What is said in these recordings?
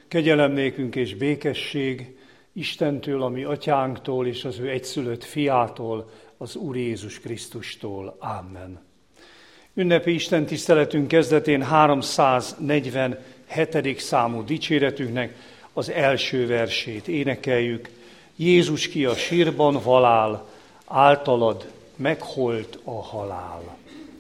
Kegyelem nékünk és békesség Istentől, a mi atyánktól és az ő egyszülött fiától, az Úr Jézus Krisztustól. Amen. Ünnepi Isten tiszteletünk kezdetén 347. számú dicséretünknek az első versét énekeljük. Jézus ki a sírban valál, általad megholt a halál.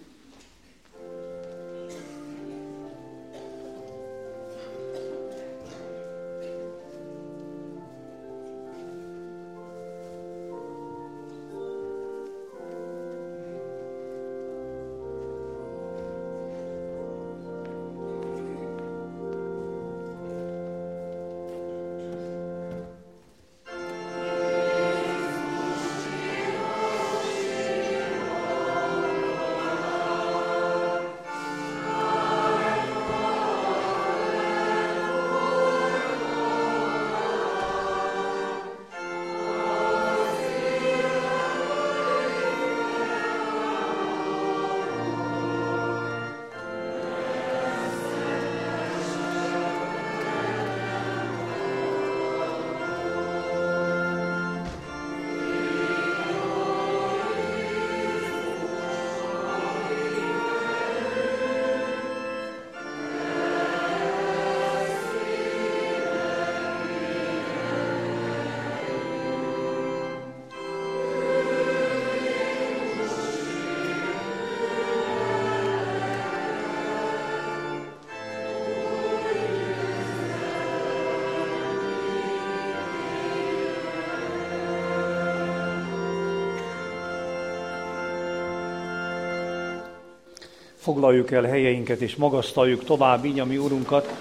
Foglaljuk el helyeinket és magasztaljuk tovább így a mi Urunkat.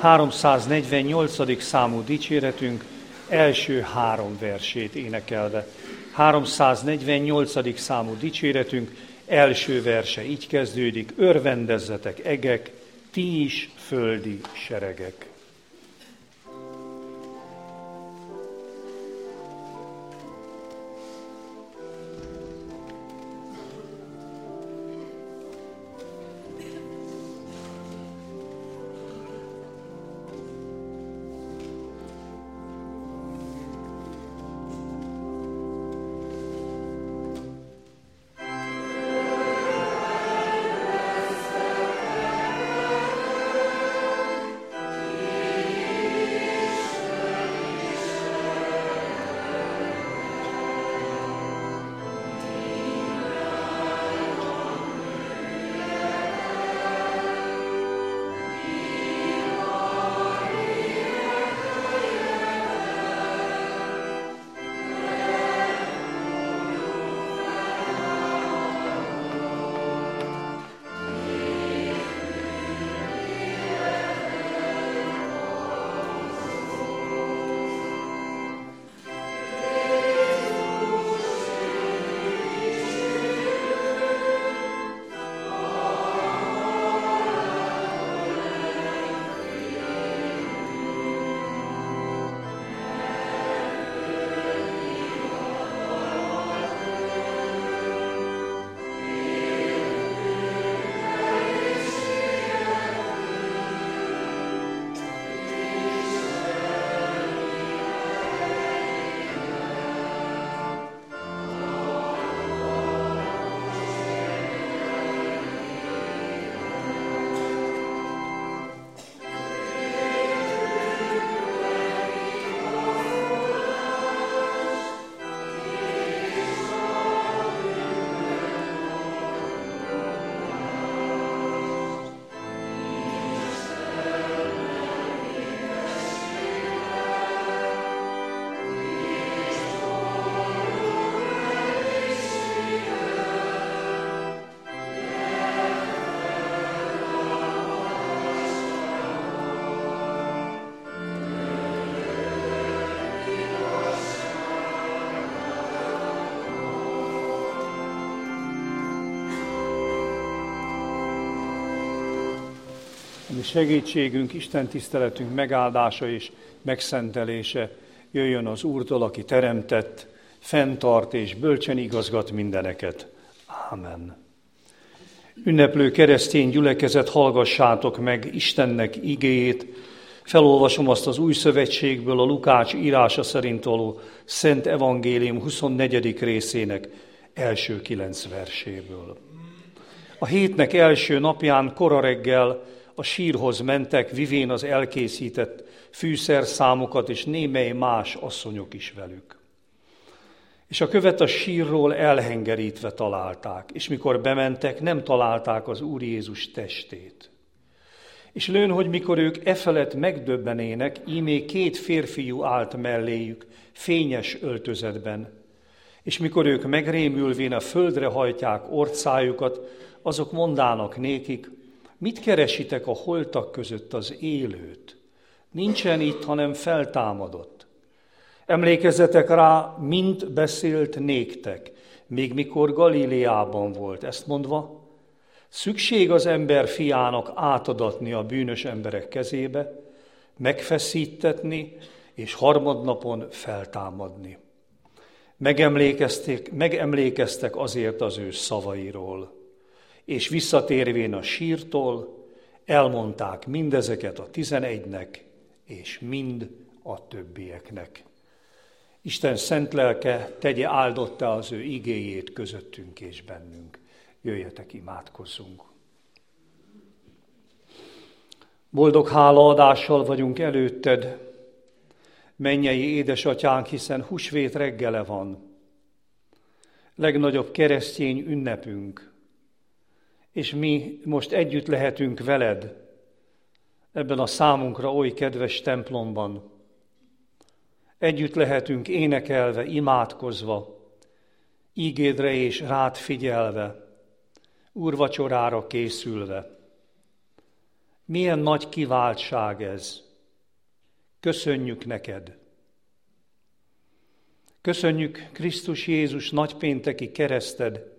348. számú dicséretünk első 3 versét énekelve. 348. számú dicséretünk első verse így kezdődik: örvendezzetek egek, ti is földi seregek. Mi segítségünk, Isten tiszteletünk megáldása és megszentelése jöjjön az Úrtól, aki teremtett, fenntart és bölcsen igazgat mindeneket. Ámen. Ünneplő keresztény gyülekezet, hallgassátok meg Istennek igéjét, Felolvasom azt az Új Szövetségből, a Lukács írása szerint való Szent Evangélium 24. részének első 9 verséből. A hétnek első napján kora reggel a sírhoz mentek, vivén az elkészített fűszerszámokat, és némely más asszonyok is velük. És a követ a sírról elhengerítve találták, és mikor bementek, nem találták az Úr Jézus testét. És lőn, hogy mikor ők efelett megdöbbenének, ímé 2 férfiú állt melléjük, fényes öltözetben. És mikor ők megrémülvén a földre hajtják orcájukat, azok mondának nékik, mit keresitek a holtak között az élőt? Nincsen itt, hanem feltámadott. Emlékezzetek rá, mint beszélt néktek, még mikor Galileában volt. Ezt mondva, szükség az ember fiának átadatni a bűnös emberek kezébe, megfeszítetni és harmadnapon feltámadni. Megemlékeztek azért az ő szavairól, és visszatérvén a sírtól elmondták mindezeket a 11-nek, és mind a többieknek. Isten szent lelke tegye áldottá az ő igéjét közöttünk és bennünk. Jöjjetek, imádkozzunk. Boldog hálaadással vagyunk előtted, mennyei édesatyánk, hiszen húsvét reggele van. Legnagyobb keresztény ünnepünk, és mi most együtt lehetünk veled ebben a számunkra oly kedves templomban. Együtt lehetünk énekelve, imádkozva, ígédre és rád figyelve, úrvacsorára készülve. Milyen nagy kiváltság ez! Köszönjük neked! Köszönjük Krisztus Jézus nagypénteki kereszted,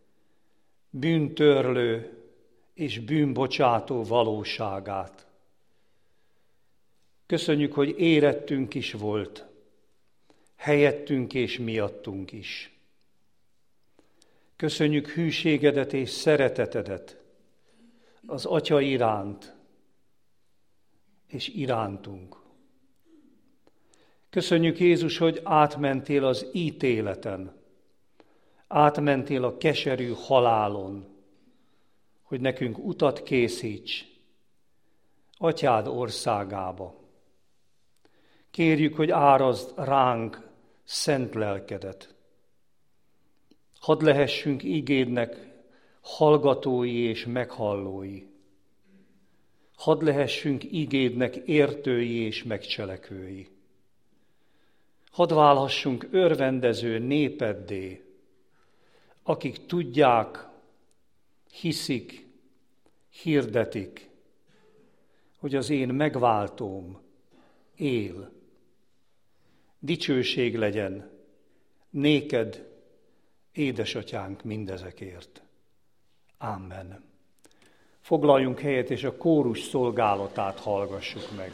bűntörlő és bűnbocsátó valóságát. Köszönjük, hogy érettünk is volt, helyettünk és miattunk is. Köszönjük hűségedet és szeretetedet az Atya iránt és irántunk. Köszönjük, Jézus, hogy átmentél az ítéleten, átmentél a keserű halálon, hogy nekünk utat készíts Atyád országába. Kérjük, hogy árazd ránk szent lelkedet. Hadd lehessünk igédnek hallgatói és meghallói. Hadd lehessünk igédnek értői és megcselekvői. Hadd válhassunk örvendező népeddé, akik tudják, hiszik, hirdetik, hogy az én megváltóm él. Dicsőség legyen néked, édesatyánk, mindezekért. Amen. Foglaljunk helyet, és a kórus szolgálatát hallgassuk meg.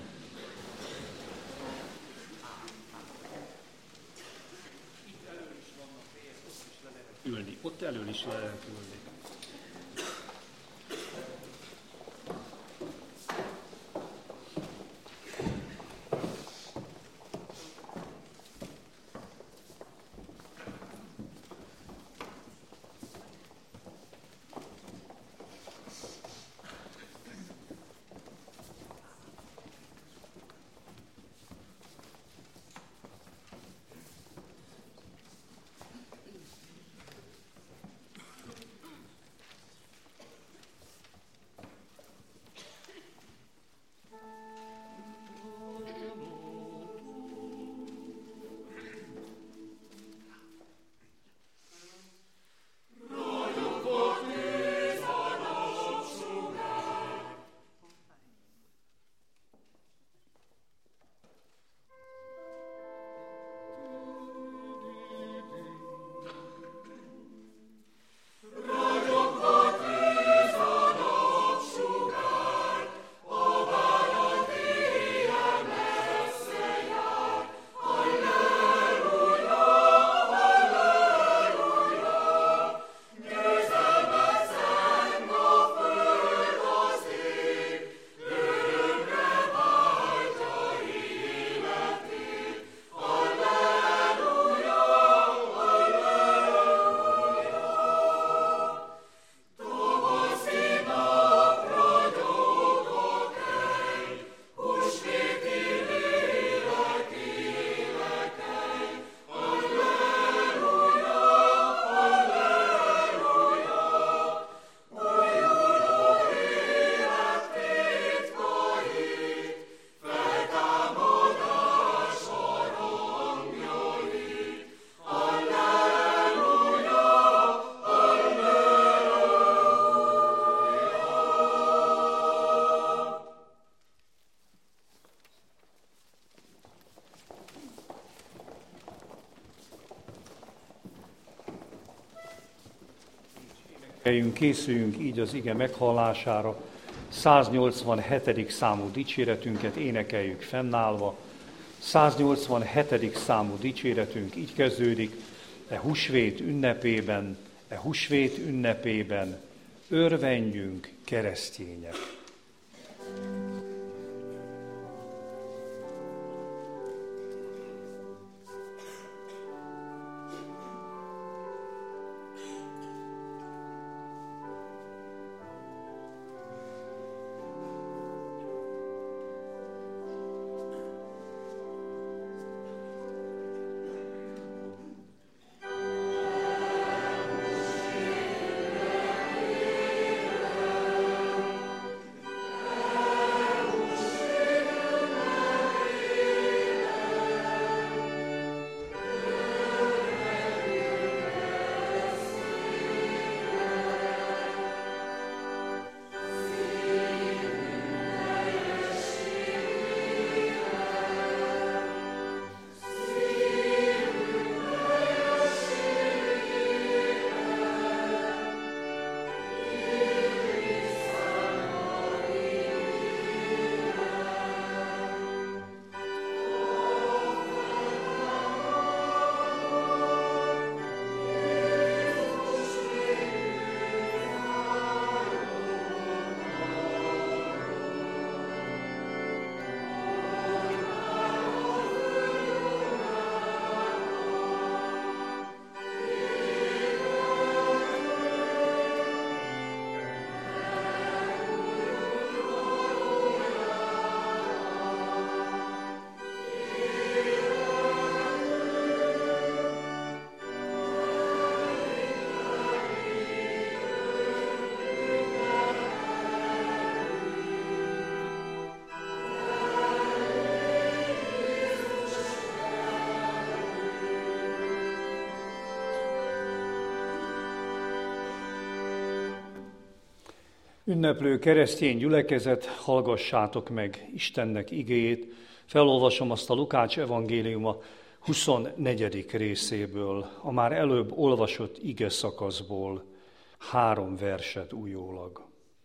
Ülni. Ott elől is le lehet ülni. Készüljünk így az ige meghallására. 187. számú dicséretünket énekeljük fennállva. 187. számú dicséretünk így kezdődik: e húsvét ünnepében, örvendjünk keresztények. Ünneplő keresztény gyülekezet, hallgassátok meg Istennek igéjét. Felolvasom azt a Lukács evangéliuma 24. részéből, a már előbb olvasott ige szakaszból 3 verset újólag.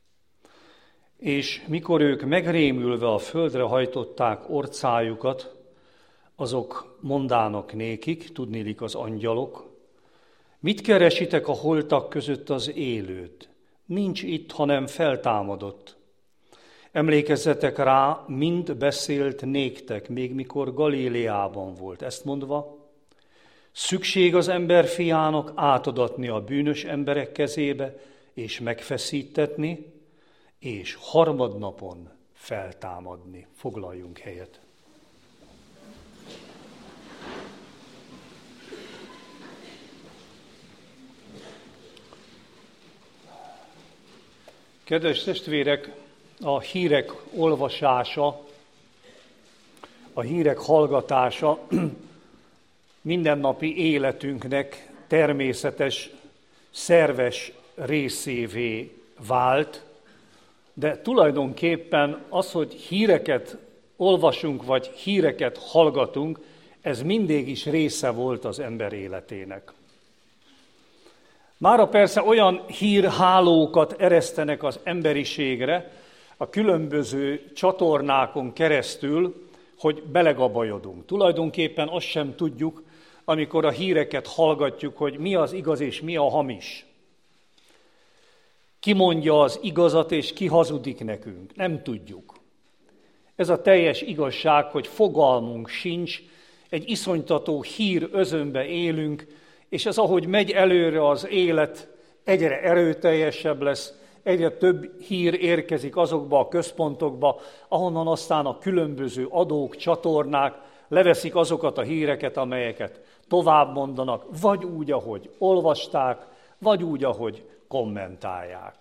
És mikor ők megrémülve a földre hajtották orcájukat, azok mondának nékik, tudniillik az angyalok: mit keresitek a holtak között az élőt? Nincs itt, hanem feltámadott. Emlékezzetek rá, mind beszélt néktek, még mikor Galileában volt. Ezt mondva, szükség az emberfiának átadatni a bűnös emberek kezébe, és megfeszítetni, és harmadnapon feltámadni. Foglaljunk helyet. Kedves testvérek, a hírek olvasása, a hírek hallgatása mindennapi életünknek természetes, szerves részévé vált, de tulajdonképpen az, hogy híreket olvasunk, vagy híreket hallgatunk, ez mindig is része volt az ember életének. Mára persze olyan hírhálókat eresztenek az emberiségre a különböző csatornákon keresztül, hogy belegabajodunk. Tulajdonképpen azt sem tudjuk, amikor a híreket hallgatjuk, hogy mi az igaz és mi a hamis. Ki mondja az igazat és ki hazudik nekünk? Nem tudjuk. Ez a teljes igazság, hogy fogalmunk sincs, egy iszonytató hír özönbe élünk, és ez, ahogy megy előre az élet, egyre erőteljesebb lesz, egyre több hír érkezik azokba a központokba, ahonnan aztán a különböző adók, csatornák leveszik azokat a híreket, amelyeket tovább mondanak, vagy úgy, ahogy olvasták, vagy úgy, ahogy kommentálják.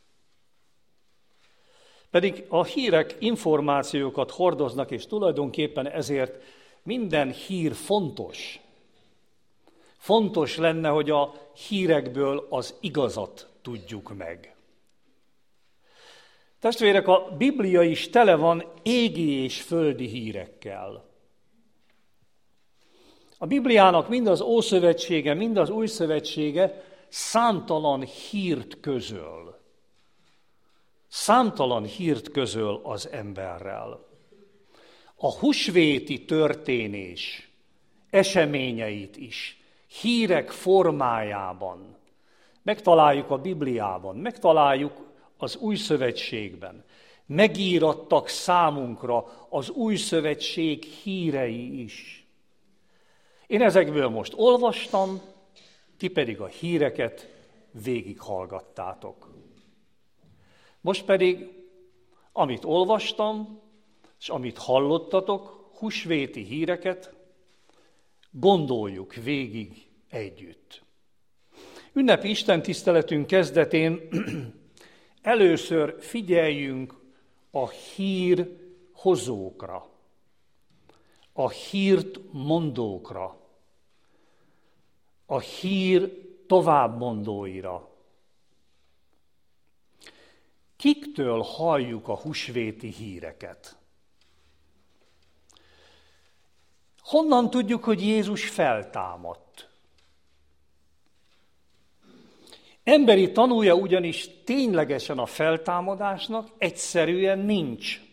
Pedig a hírek információkat hordoznak, és tulajdonképpen ezért minden hír fontos. Fontos lenne, hogy a hírekből az igazat tudjuk meg. Testvérek, a Biblia is tele van égi és földi hírekkel. A Bibliának mind az Ószövetsége, mind az Új Szövetsége számtalan hírt közöl. Számtalan hírt közöl az emberrel. A húsvéti történés eseményeit is hírek formájában megtaláljuk a Bibliában, megtaláljuk az Új Szövetségben. Megírattak számunkra az Új Szövetség hírei is. Én ezekből most olvastam, ti pedig a híreket végighallgattátok. Most pedig, amit olvastam, és amit hallottatok, húsvéti híreket, gondoljuk végig együtt. Ünnepi istentiszteletünk kezdetén először figyeljünk a hírhozókra, a hírt mondókra, a hír továbbmondóira. Kiktől halljuk a húsvéti híreket? Honnan tudjuk, hogy Jézus feltámadt? Emberi tanúja ugyanis ténylegesen a feltámadásnak egyszerűen nincs.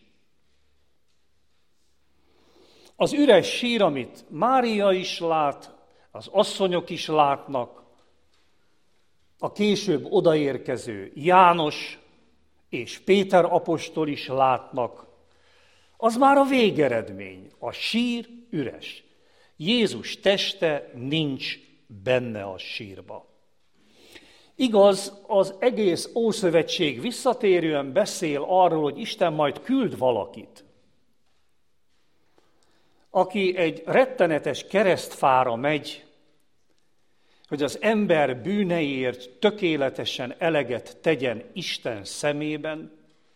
Az üres sír, amit Mária is lát, az asszonyok is látnak, a később odaérkező János és Péter apostol is látnak, az már a végeredmény. A sír üres. Jézus teste nincs benne a sírba. Igaz, az egész Ószövetség visszatérően beszél arról, hogy Isten majd küld valakit, aki egy rettenetes keresztfára megy, hogy az ember bűneiért tökéletesen eleget tegyen Isten szemében,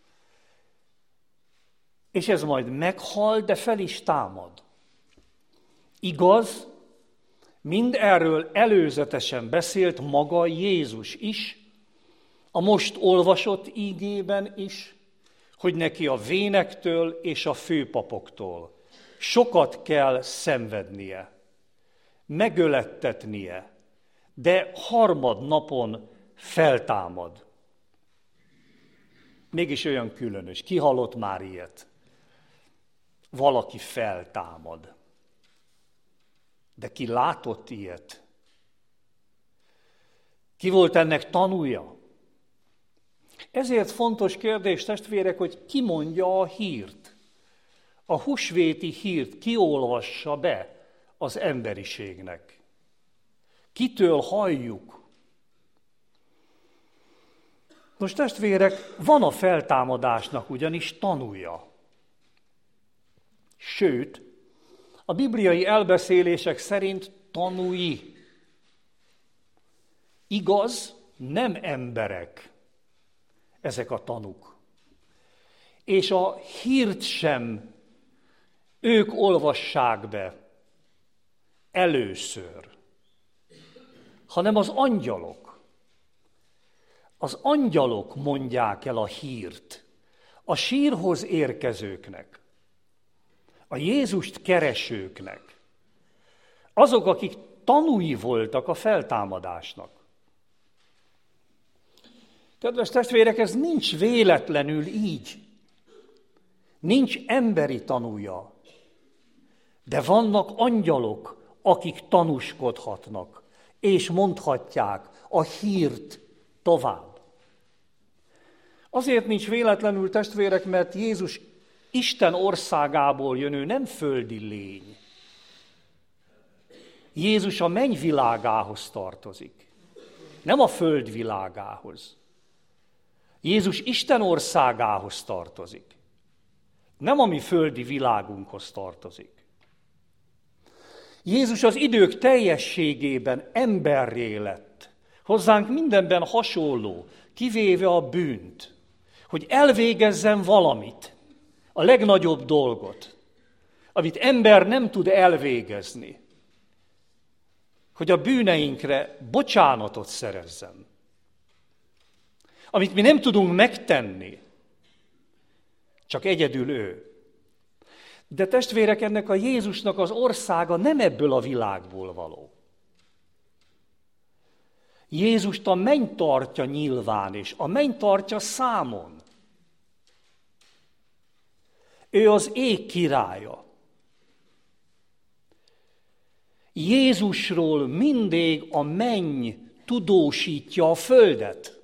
és ez majd meghal, de fel is támad. Igaz, mind erről előzetesen beszélt maga Jézus is, a most olvasott ígében is, hogy neki a vénektől és a főpapoktól sokat kell szenvednie, megölettetnie, de harmadnapon feltámad. Mégis olyan különös. Ki hallott már ilyet? Valaki feltámad. De ki látott ilyet? Ki volt ennek tanúja? Ezért fontos kérdés, testvérek, hogy ki mondja a hírt. A húsvéti hírt ki olvassa be az emberiségnek. Kitől halljuk? Most testvérek, van a feltámadásnak ugyanis tanúja. Sőt, a bibliai elbeszélések szerint tanúi. Igaz, nem emberek ezek a tanúk. És a hírt sem ők olvassák be először, hanem az angyalok. Az angyalok mondják el a hírt a sírhoz érkezőknek, a Jézust keresőknek, azok, akik tanúi voltak a feltámadásnak. Kedves testvérek, ez nincs véletlenül így. Nincs emberi tanúja, de vannak angyalok, akik tanúskodhatnak, és mondhatják a hírt tovább. Azért nincs véletlenül, testvérek, mert Jézus Isten országából jön, ő nem földi lény. Jézus a mennyvilágához tartozik, nem a földvilágához. Jézus Isten országához tartozik, nem a mi földi világunkhoz tartozik. Jézus az idők teljességében emberré lett, hozzánk mindenben hasonló, kivéve a bűnt, hogy elvégezzen valamit, a legnagyobb dolgot, amit ember nem tud elvégezni, hogy a bűneinkre bocsánatot szerezzen, amit mi nem tudunk megtenni, csak egyedül ő. De testvérek, ennek a Jézusnak az országa nem ebből a világból való. Jézust a menny tartja nyilván, és a menny tartja számon. Ő az ég királya. Jézusról mindig a menny tudósítja a földet.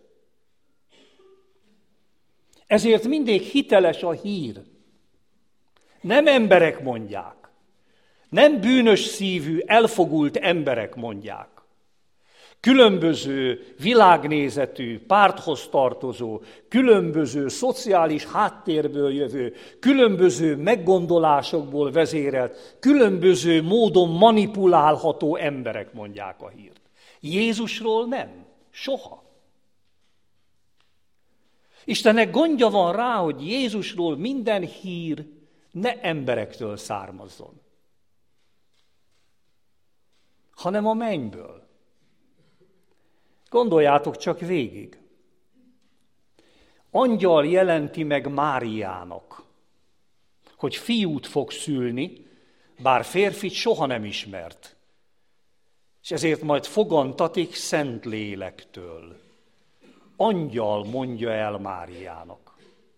Ezért mindig hiteles a hír. Nem emberek mondják. Nem bűnös szívű, elfogult emberek mondják. Különböző világnézetű, párthoz tartozó, különböző szociális háttérből jövő, különböző meggondolásokból vezérelt, különböző módon manipulálható emberek mondják a hírt. Jézusról nem. Soha. Istennek gondja van rá, hogy Jézusról minden hír ne emberektől származzon, hanem a mennyből. Gondoljátok csak végig. Angyal jelenti meg Máriának, hogy fiút fog szülni, bár férfit soha nem ismert. És ezért majd fogantatik Szentlélektől. Angyal mondja el Máriának.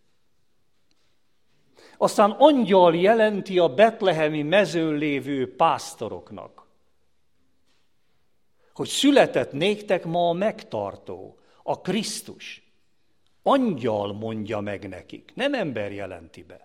Aztán angyal jelenti a betlehemi mezőn lévő pásztoroknak, hogy született néktek ma a megtartó, a Krisztus. Angyal mondja meg nekik, nem ember jelenti be.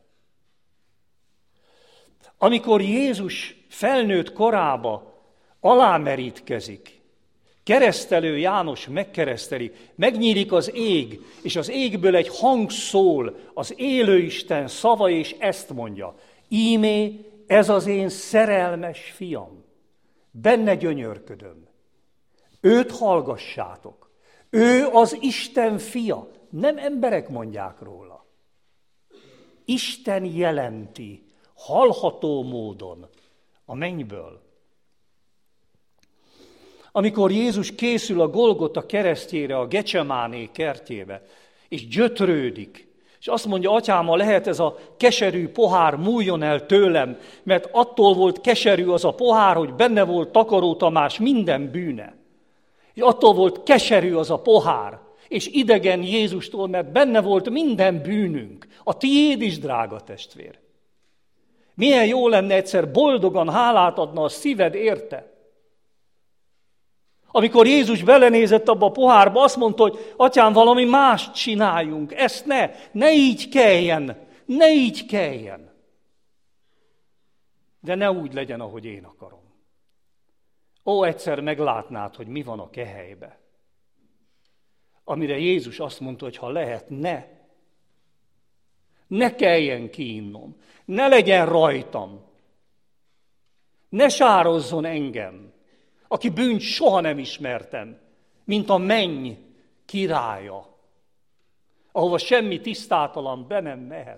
Amikor Jézus felnőtt korába alámerítkezik, keresztelő János megkereszteli, megnyílik az ég, és az égből egy hang szól, az élő Isten szava, és ezt mondja: íme ez az én szerelmes fiam, benne gyönyörködöm. Őt hallgassátok. Ő az Isten fia. Nem emberek mondják róla. Isten jelenti hallható módon a mennyből. Amikor Jézus készül a Golgota keresztjére, a Gecsemáné kertjébe, és gyötrődik, és azt mondja: atyám, ha lehet, ez a keserű pohár múljon el tőlem, mert attól volt keserű az a pohár, hogy benne volt Takaró Tamás minden bűne. És attól volt keserű az a pohár, és idegen Jézustól, mert benne volt minden bűnünk. A tiéd is, drága testvér. Milyen jó lenne egyszer boldogan hálát adna a szíved érte. Amikor Jézus belenézett abba a pohárba, azt mondta, hogy atyám, valami mást csináljunk, ezt ne így kelljen, ne így kelljen. De ne úgy legyen, ahogy én akarom. Ó, egyszer meglátnád, hogy mi van a kehelybe. Amire Jézus azt mondta, hogy ha lehet, ne kelljen kiinnom, ne legyen rajtam, ne sározzon engem, aki bűnt soha nem ismertem, mint a menny királya, ahova semmi tisztátalan be nem mehet.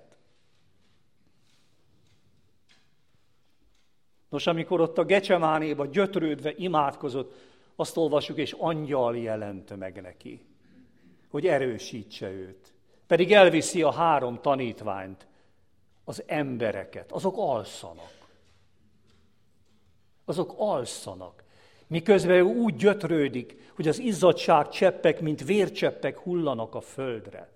Nos, amikor ott a Gecsemánéba gyötrődve imádkozott, azt olvassuk, és angyal jelent meg neki, hogy erősítse őt. Pedig elviszi a 3 tanítványt, az embereket, azok alszanak. Miközben ő úgy gyötrődik, hogy az izzadság cseppek, mint vércseppek hullanak a földre.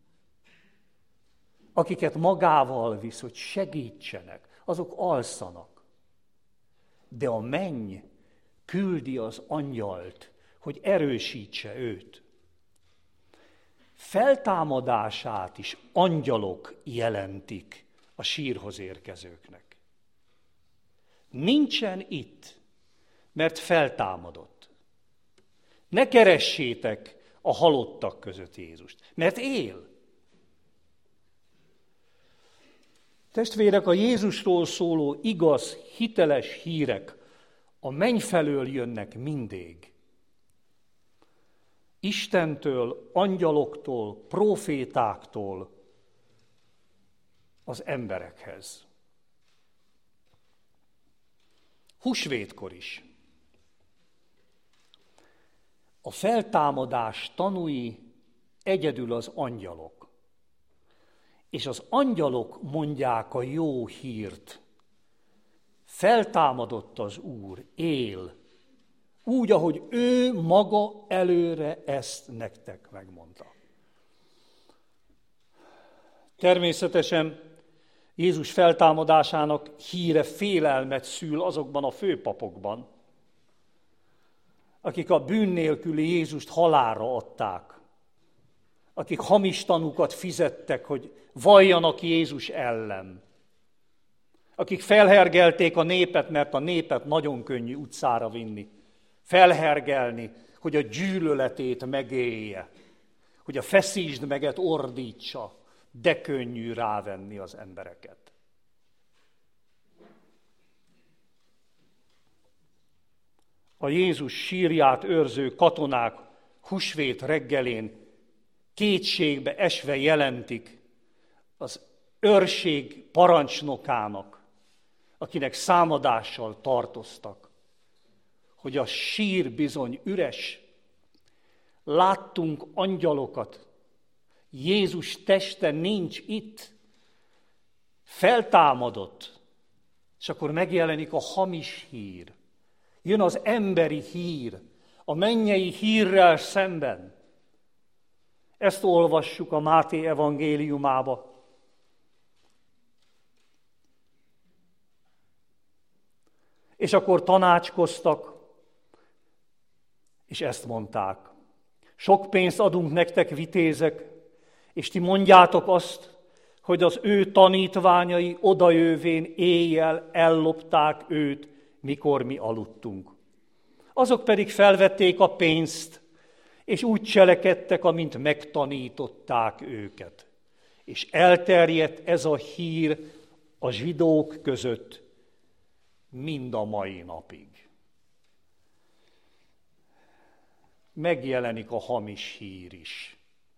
Akiket magával visz, hogy segítsenek, azok alszanak. De a menny küldi az angyalt, hogy erősítse őt. Feltámadását is angyalok jelentik a sírhoz érkezőknek. Nincsen itt, mert feltámadott. Ne keressétek a halottak között Jézust, mert él. Testvérek, a Jézusról szóló igaz, hiteles hírek a menny felől jönnek mindig. Istentől, angyaloktól, prófétáktól az emberekhez. Húsvétkor is. A feltámadás tanúi egyedül az angyalok. És az angyalok mondják a jó hírt. Feltámadott az Úr, él, Úgy, ahogy ő maga előre ezt nektek megmondta. Természetesen Jézus feltámadásának híre félelmet szül azokban a főpapokban, akik a bűn nélküli Jézust halálra adták, akik hamis tanúkat fizettek, hogy valljanak Jézus ellen, akik felhergelték a népet, mert a népet nagyon könnyű utcára vinni, felhergelni, hogy a gyűlöletét megélje, hogy a feszítsd meget ordítsa, de könnyű rávenni az embereket. A Jézus sírját őrző katonák húsvét reggelén kétségbe esve jelentik az őrség parancsnokának, akinek számadással tartoztak, hogy a sír bizony üres. Láttunk angyalokat, Jézus teste nincs itt, feltámadott, és akkor megjelenik a hamis hír. Jön az emberi hír, a mennyei hírrel szemben. Ezt olvassuk a Máté evangéliumába. És akkor tanácskoztak, és ezt mondták. Sok pénzt adunk nektek, vitézek, és ti mondjátok azt, hogy az ő tanítványai odajövén éjjel ellopták őt, mikor mi aludtunk. Azok pedig felvették a pénzt, és úgy cselekedtek, amint megtanították őket. És elterjedt ez a hír a zsidók között mind a mai napig. Megjelenik a hamis hír is.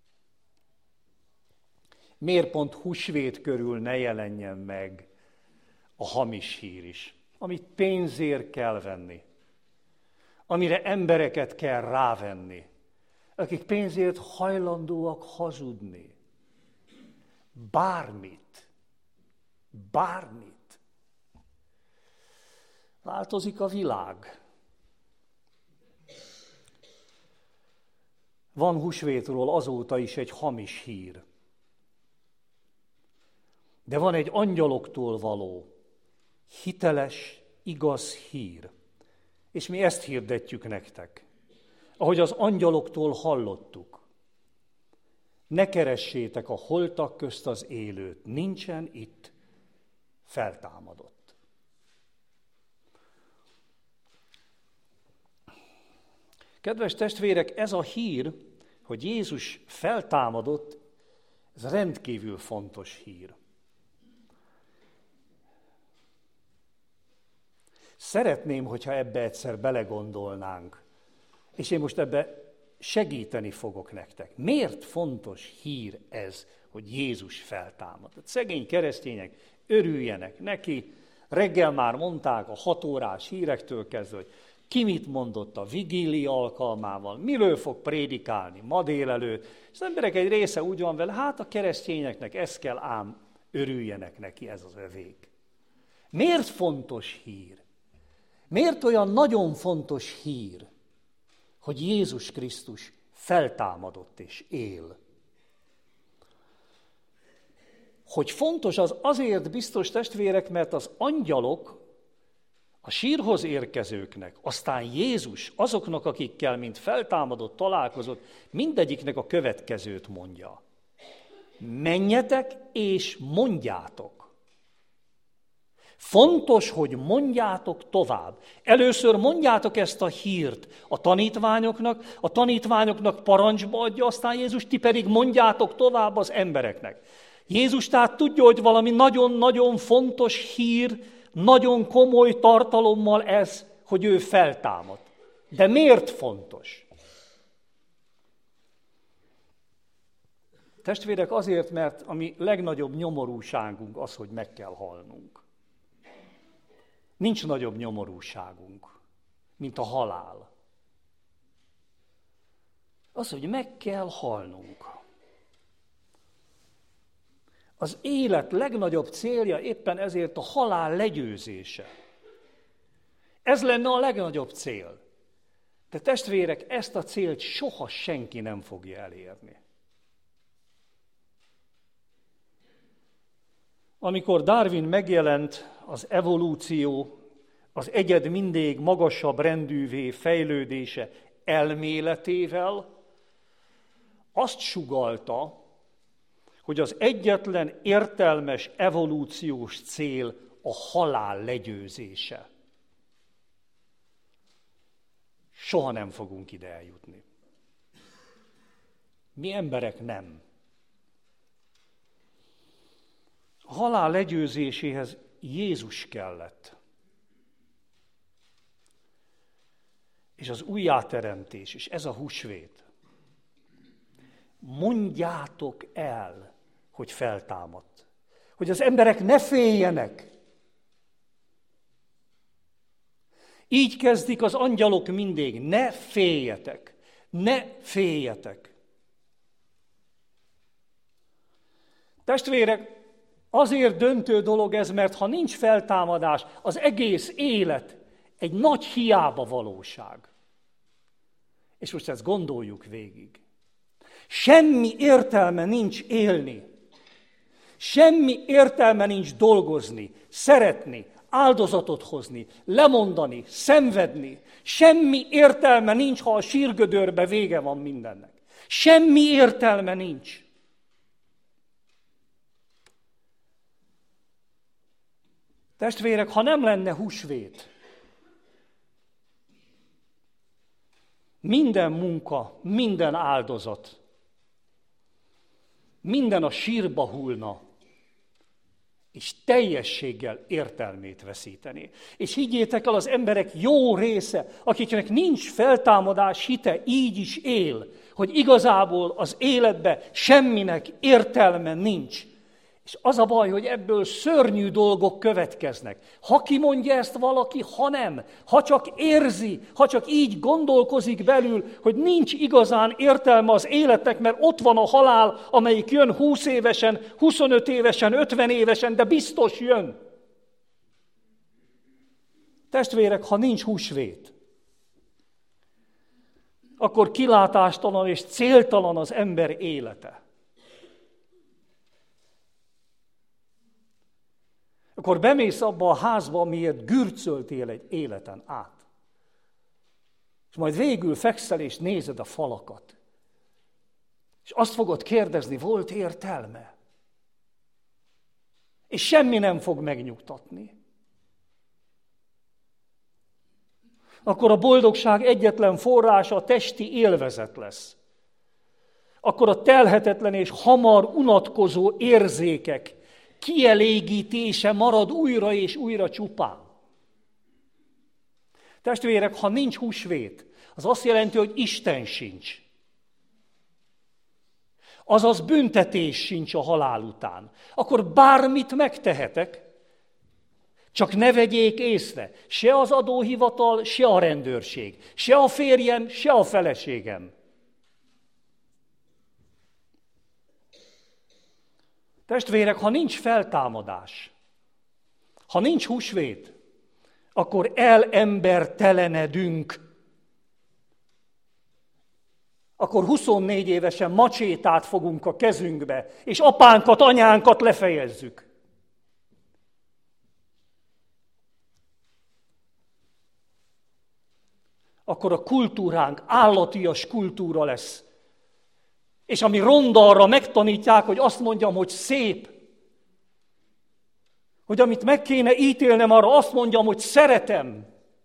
Miért pont húsvét körül ne jelenjen meg a hamis hír is, amit pénzért kell venni, amire embereket kell rávenni, akik pénzért hajlandóak hazudni. Bármit. Változik a világ. Van húsvétról azóta is egy hamis hír. De van egy angyaloktól való, hiteles, igaz hír. És mi ezt hirdetjük nektek. Ahogy az angyaloktól hallottuk. Ne keressétek a holtak közt az élőt, nincsen itt, feltámadott. Kedves testvérek, ez a hír, hogy Jézus feltámadott, ez rendkívül fontos hír. Szeretném, hogyha ebbe egyszer belegondolnánk, és én most ebbe segíteni fogok nektek. Miért fontos hír ez, hogy Jézus feltámadott? Szegény keresztények örüljenek neki, reggel már mondták a 6 órás hírektől kezdve, hogy ki mit mondott a vigília alkalmával, miről fog prédikálni ma délelőtt, és az emberek egy része úgy van vele, hát a keresztényeknek ez kell, ám örüljenek neki, ez az övék. Miért fontos hír? Miért olyan nagyon fontos hír, hogy Jézus Krisztus feltámadott és él? Hogy fontos, az azért biztos, testvérek, mert az angyalok a sírhoz érkezőknek, aztán Jézus azoknak, akikkel, mint feltámadott, találkozott, mindegyiknek a következőt mondja. Menjetek és mondjátok. Fontos, hogy mondjátok tovább. Először mondjátok ezt a hírt a tanítványoknak parancsba adja, aztán Jézus, ti pedig mondjátok tovább az embereknek. Jézus tehát tudja, hogy valami nagyon-nagyon fontos hír, nagyon komoly tartalommal ez, hogy ő feltámad. De miért fontos? Testvérek, azért, mert a mi legnagyobb nyomorúságunk az, hogy meg kell halnunk. Nincs nagyobb nyomorúságunk, mint a halál. Az, hogy meg kell halnunk. Az élet legnagyobb célja éppen ezért a halál legyőzése. Ez lenne a legnagyobb cél. De testvérek, ezt a célt soha senki nem fogja elérni. Amikor Darwin megjelent, az evolúció, az egyed mindig magasabb rendűvé fejlődése elméletével, azt sugallta, hogy az egyetlen értelmes evolúciós cél a halál legyőzése. Soha nem fogunk ide eljutni. Mi emberek nem. A halál legyőzéséhez Jézus kellett. És az újjáteremtés, és ez a húsvét. Mondjátok el, hogy feltámadt. Hogy az emberek ne féljenek. Így kezdik az angyalok mindig, ne féljetek, ne féljetek. Testvérek, azért döntő dolog ez, mert ha nincs feltámadás, az egész élet egy nagy hiába valóság. És most ezt gondoljuk végig. Semmi értelme nincs élni. Semmi értelme nincs dolgozni, szeretni, áldozatot hozni, lemondani, szenvedni. Semmi értelme nincs, ha a sírgödörbe vége van mindennek. Semmi értelme nincs. Testvérek, ha nem lenne húsvét, minden munka, minden áldozat, minden a sírba hullna, és teljességgel értelmét veszíteni. És higgyétek el, az emberek jó része, akiknek nincs feltámadás hite, így is él, hogy igazából az életbe semminek értelme nincs. És az a baj, hogy ebből szörnyű dolgok következnek. Ha kimondja ezt valaki, ha nem, ha csak érzi, ha csak így gondolkozik belül, hogy nincs igazán értelme az életnek, mert ott van a halál, amelyik jön 20 évesen, 25 évesen, 50 évesen, de biztos jön. Testvérek, ha nincs húsvét, akkor kilátástalan és céltalan az ember élete. Akkor bemész abba a házba, amiért gürcöltél egy életen át. És majd végül fekszel és nézed a falakat. És azt fogod kérdezni, volt értelme? És semmi nem fog megnyugtatni. Akkor a boldogság egyetlen forrása a testi élvezet lesz. Akkor a telhetetlen és hamar unatkozó érzékek kielégítése marad újra és újra csupán. Testvérek, ha nincs húsvét, az azt jelenti, hogy Isten sincs. Azaz büntetés sincs a halál után. Akkor bármit megtehetek, csak ne vegyék észre. Se az adóhivatal, se a rendőrség. Se a férjem, se a feleségem. Testvérek, ha nincs feltámadás, ha nincs húsvét, akkor elembertelenedünk. Akkor 24 évesen macsétát fogunk a kezünkbe, és apánkat, anyánkat lefejezzük. Akkor a kultúránk állatias kultúra lesz. És ami ronda, arra megtanítják, hogy azt mondjam, hogy szép. Hogy amit meg kéne ítélnem, arra azt mondjam, hogy szeretem.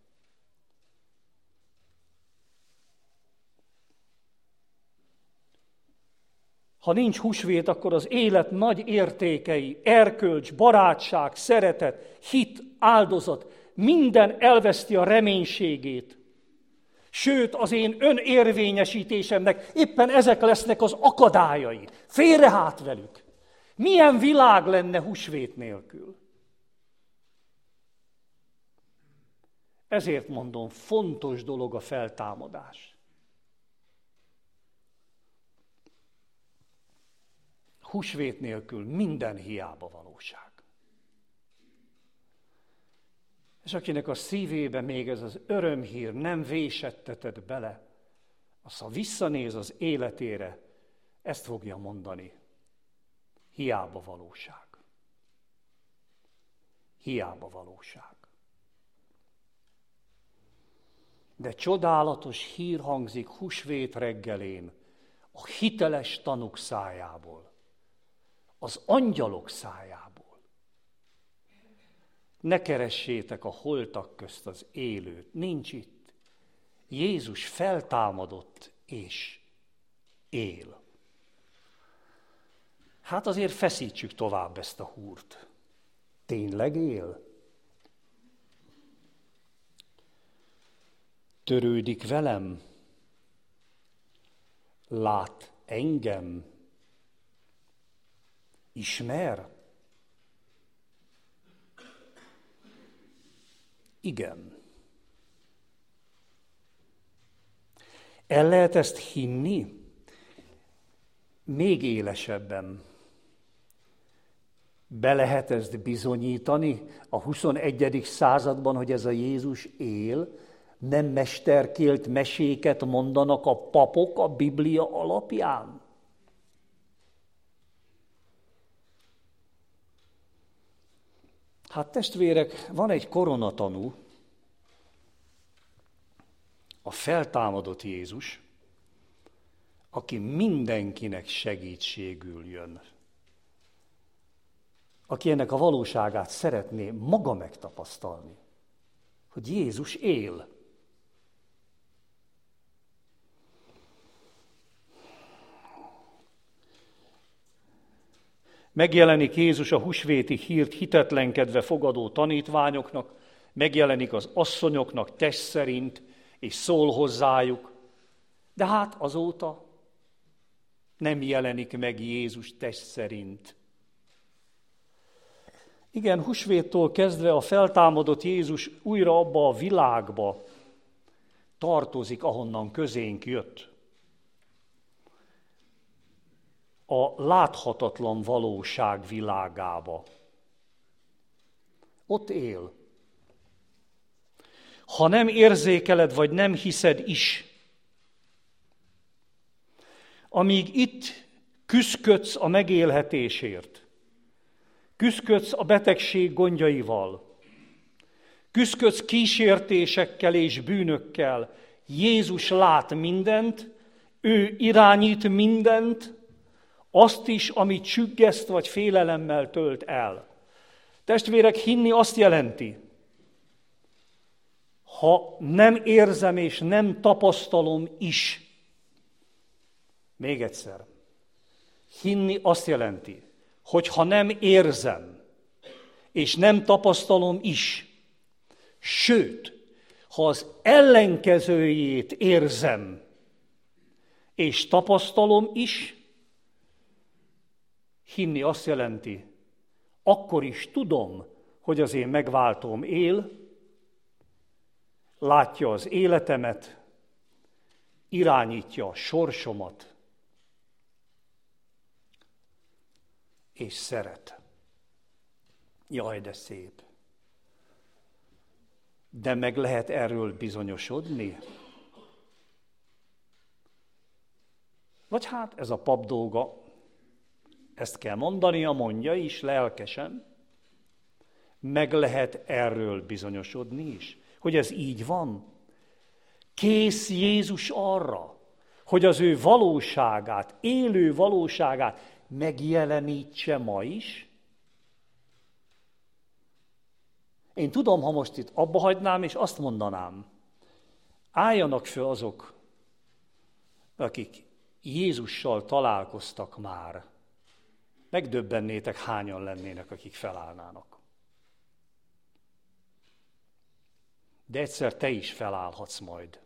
Ha nincs húsvét, akkor az élet nagy értékei, erkölcs, barátság, szeretet, hit, áldozat, minden elveszti a reménységét. Sőt, az én önérvényesítésemnek éppen ezek lesznek az akadályai. Félre hát velük. Milyen világ lenne húsvét nélkül? Ezért mondom, fontos dolog a feltámadás. Húsvét nélkül minden hiába valóság. és akinek a szívébe még ez az örömhír nem vésettetett bele, az, ha visszanéz az életére, ezt fogja mondani. Hiába valóság. Hiába valóság. De csodálatos hír hangzik húsvét reggelén a hiteles tanúk szájából, az angyalok szájából. Ne keressétek a holtak közt az élőt, nincs itt. Jézus feltámadott és él. Hát azért feszítsük tovább ezt a húrt. Tényleg él? Törődik velem? Lát engem? Ismer? Igen. El lehet ezt hinni? Még élesebben. Be lehet ezt bizonyítani a 21. században, hogy ez a Jézus él, nem mesterkélt meséket mondanak a papok a Biblia alapján? Hát testvérek, van egy koronatanú, a feltámadott Jézus, aki mindenkinek segítségül jön. Aki ennek a valóságát szeretné maga megtapasztalni, hogy Jézus él. Megjelenik Jézus a húsvéti hírt hitetlenkedve fogadó tanítványoknak, megjelenik az asszonyoknak test szerint, és szól hozzájuk, de hát azóta nem jelenik meg Jézus test szerint. Igen, húsvéttól kezdve a feltámadott Jézus újra abba a világba tartozik, ahonnan közénk jött. A láthatatlan valóság világába. Ott él. Ha nem érzékeled, vagy nem hiszed is, amíg itt küszködsz a megélhetésért, küszködsz a betegség gondjaival, küszködsz kísértésekkel és bűnökkel, Jézus lát mindent, ő irányít mindent, azt is, amit csüggeszt vagy félelemmel tölt el. Testvérek, hinni azt jelenti, ha nem érzem és nem tapasztalom is. Még egyszer. Hinni azt jelenti, hogy ha nem érzem és nem tapasztalom is, sőt, ha az ellenkezőjét érzem és tapasztalom is, hinni azt jelenti, akkor is tudom, hogy az én megváltóm él, látja az életemet, irányítja a sorsomat, és szeret. Jaj, de szép! De meg lehet erről bizonyosodni? Vagy hát ez a pap dolga, ezt kell mondania, mondja is lelkesen. Meg lehet erről bizonyosodni is, hogy ez így van. Kész Jézus arra, hogy az ő valóságát, élő valóságát megjelenítse ma is. Én tudom, ha most itt abba hagynám, és azt mondanám, álljanak föl azok, akik Jézussal találkoztak már. Megdöbbennétek, hányan lennének, akik felállnának. De egyszer te is felállhatsz majd.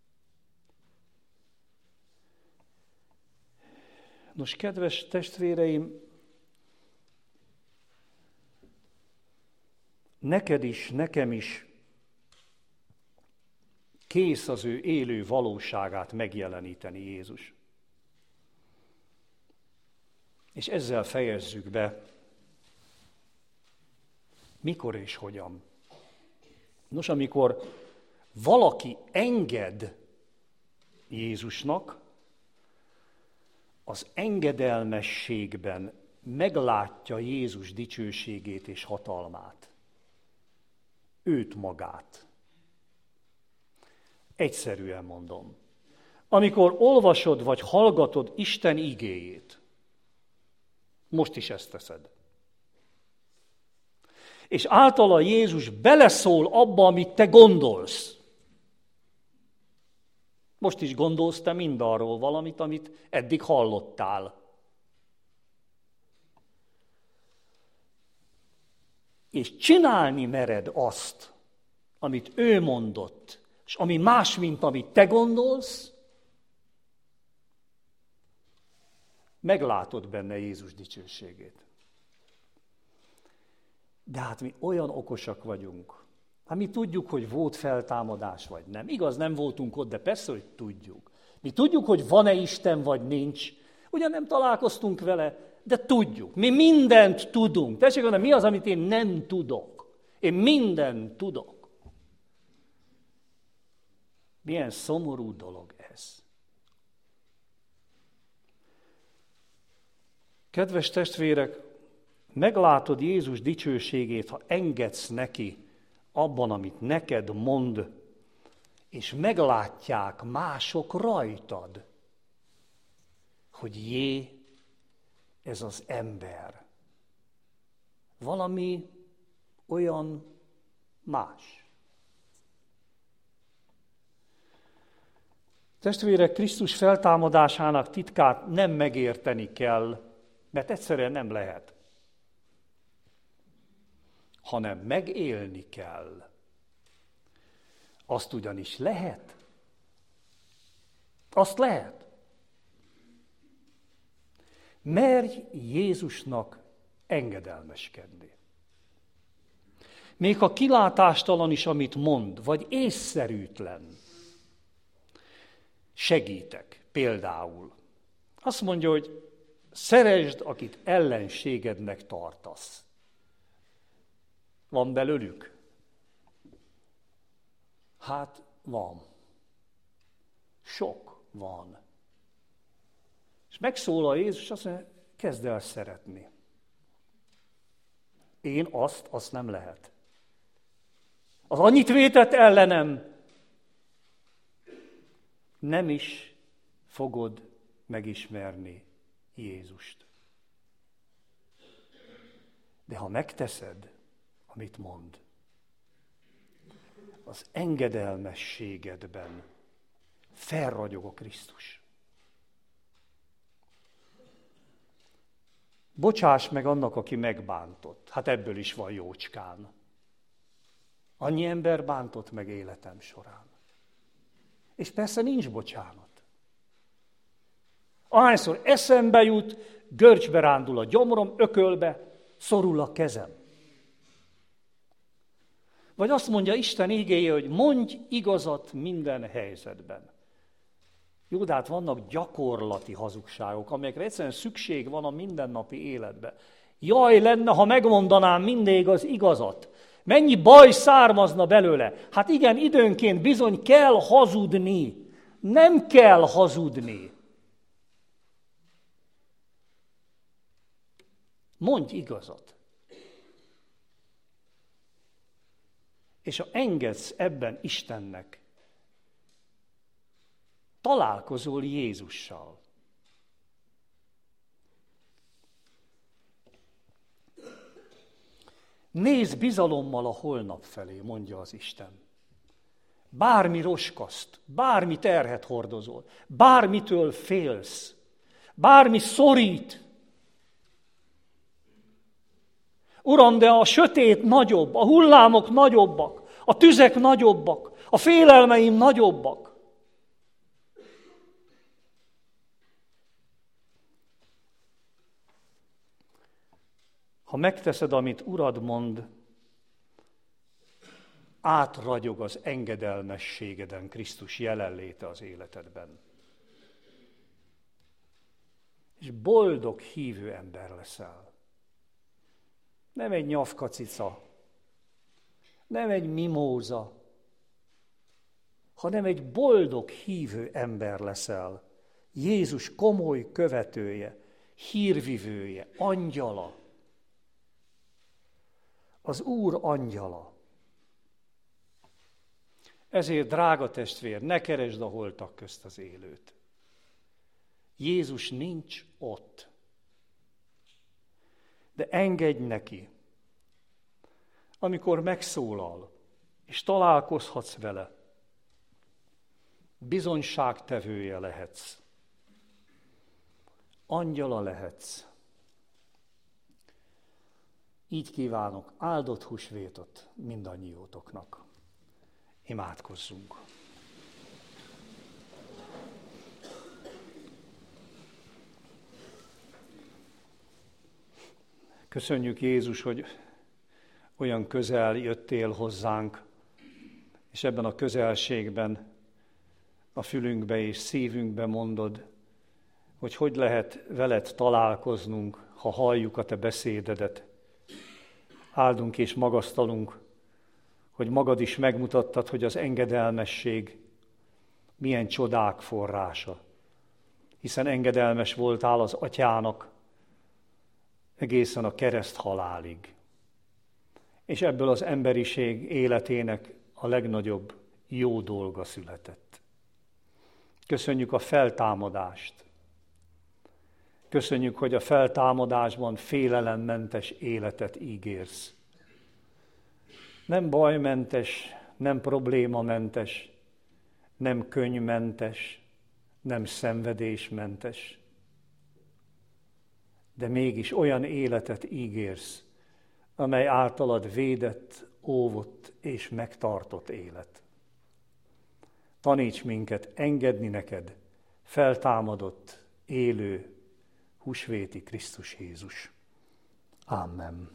Nos, kedves testvéreim, neked is, nekem is kész az ő élő valóságát megjeleníteni Jézus. És ezzel fejezzük be, mikor és hogyan. Nos, amikor valaki enged Jézusnak, az engedelmességben meglátja Jézus dicsőségét és hatalmát. Őt magát. Egyszerűen mondom. Amikor olvasod vagy hallgatod Isten igéjét, most is ezt teszed. És általa Jézus beleszól abba, amit te gondolsz. Most is gondolsz te mindarról valamit, amit eddig hallottál. És csinálni mered azt, amit ő mondott, és ami más, mint amit te gondolsz, meglátod benne Jézus dicsőségét. De hát mi olyan okosak vagyunk. Hát mi tudjuk, hogy volt feltámadás, vagy nem. Igaz, nem voltunk ott, de persze, hogy tudjuk. Mi tudjuk, hogy van-e Isten, vagy nincs. Ugyan nem találkoztunk vele, de tudjuk. Mi mindent tudunk. Tessék mondani, mi az, amit én nem tudok? Én mindent tudok. Milyen szomorú dolog ez. Kedves testvérek, meglátod Jézus dicsőségét, ha engedsz neki abban, amit neked mond, és meglátják mások rajtad, hogy jé, ez az ember. Valami olyan más. Testvérek, Krisztus feltámadásának titkát nem megérteni kell, mert egyszerűen nem lehet, hanem megélni kell. Azt ugyanis lehet. Azt lehet. Merj Jézusnak engedelmeskedni. Még ha kilátástalan is, amit mond, vagy észszerűtlen. Segítek, például. Azt mondja, hogy szeresd, akit ellenségednek tartasz. Van belőlük? Hát van. Sok van. És megszólal Jézus, azt mondja, kezd el szeretni. Én azt nem lehet. Az annyit vétett ellenem, nem is fogod megismerni Jézust. De ha megteszed, amit mond, az engedelmességedben felragyog a Krisztus. Bocsáss meg annak, aki megbántott. Hát ebből is van jócskán. Annyi ember bántott meg életem során. És persze nincs bocsánat. Ahányszor eszembe jut, görcsbe rándul a gyomrom, ökölbe szorul a kezem. Vagy azt mondja Isten igéje, hogy mondj igazat minden helyzetben. Jó, de hát vannak gyakorlati hazugságok, amelyekre egyszerűen szükség van a mindennapi életben. Jaj lenne, ha megmondanám mindig az igazat. Mennyi baj származna belőle? Hát igen, időnként bizony kell hazudni. Nem kell hazudni. Mondj igazat. És ha engedsz ebben Istennek, találkozol Jézussal. Nézz bizalommal a holnap felé, mondja az Isten. Bármi roskaszt, bármi terhet hordozol, bármitől félsz, bármi szorít. Uram, de a sötét nagyobb, a hullámok nagyobbak, a tüzek nagyobbak, a félelmeim nagyobbak. Ha megteszed, amit Urad mond, átragyog az engedelmességeden Krisztus jelenléte az életedben. És boldog hívő ember leszel. Nem egy nyafkacica, nem egy mimóza, hanem egy boldog hívő ember leszel. Jézus komoly követője, hírvivője, angyala. Az Úr angyala. Ezért, drága testvér, ne keresd a holtak közt az élőt. Jézus nincs ott. De engedj neki, amikor megszólal, és találkozhatsz vele, bizonyságtevője lehetsz. Angyala lehetsz. Így kívánok áldott húsvétot mindannyiótoknak. Imádkozzunk. Köszönjük, Jézus, hogy olyan közel jöttél hozzánk, és ebben a közelségben a fülünkbe és szívünkbe mondod, hogy lehet veled találkoznunk, ha halljuk a te beszédedet. Áldunk és magasztalunk, hogy magad is megmutattad, hogy az engedelmesség milyen csodák forrása. Hiszen engedelmes voltál az atyának egészen a kereszt halálig. És ebből az emberiség életének a legnagyobb jó dolga született. Köszönjük a feltámadást. Köszönjük, hogy a feltámadásban félelemmentes életet ígérsz. Nem bajmentes, nem problémamentes, nem könnymentes, nem szenvedésmentes, de mégis olyan életet ígérsz, amely általad védett, óvott és megtartott élet. Taníts minket engedni neked, feltámadott, élő, húsvéti Krisztus Jézus. Amen.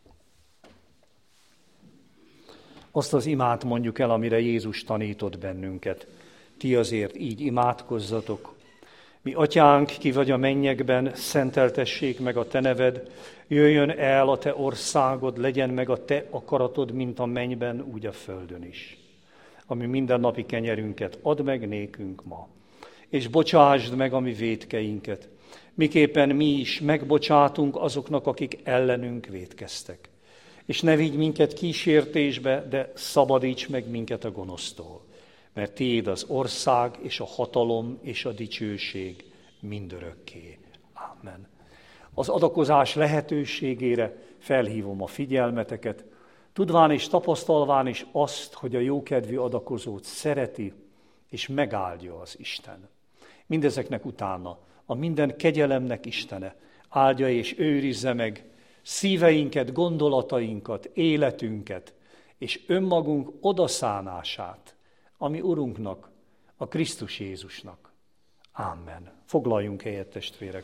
Azt az imát mondjuk el, amire Jézus tanított bennünket. Ti azért így imádkozzatok. Mi atyánk, ki vagy a mennyekben, szenteltessék meg a te neved, jöjjön el a te országod, legyen meg a te akaratod, mint a mennyben, úgy a földön is. Ami mindennapi kenyerünket add meg nékünk ma, és bocsásd meg a mi vétkeinket, miképpen mi is megbocsátunk azoknak, akik ellenünk vétkeztek. És ne vigy minket kísértésbe, de szabadíts meg minket a gonosztól. Mert tiéd az ország, és a hatalom, és a dicsőség mindörökké. Amen. Az adakozás lehetőségére felhívom a figyelmeteket, tudván és tapasztalván is azt, hogy a jókedvű adakozót szereti, és megáldja az Isten. Mindezeknek utána a minden kegyelemnek Istene áldja és őrizze meg szíveinket, gondolatainkat, életünket, és önmagunk odaszánását, ami Urunknak, a Krisztus Jézusnak. Amen. Foglaljunk helyet, testvérek!